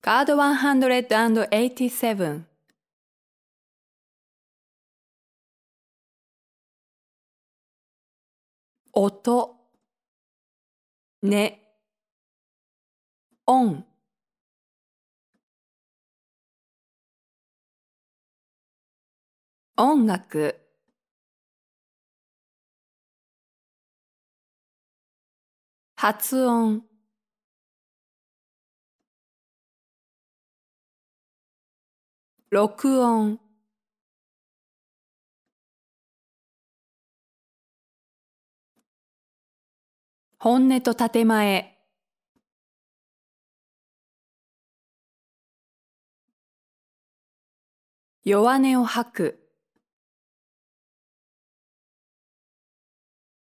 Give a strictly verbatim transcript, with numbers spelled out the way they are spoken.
カードワンハンドレッドエイティセブン。音、ね、音。音楽、発音、録音、本音と建前、弱音を吐く。